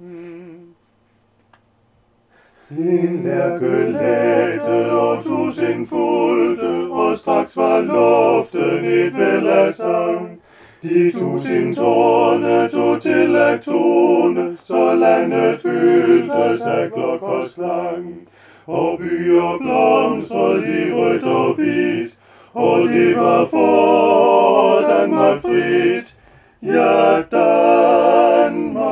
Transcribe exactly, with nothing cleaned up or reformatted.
En lærke lagde og tusind fulgte, og straks var luften et væld af sang. De tusind tårne tog til at tone, så landet fyldtes af klokkers klang. Og byer blomstrede i rødt og hvidt, og det var for Danmark frit. Ja, Danmark.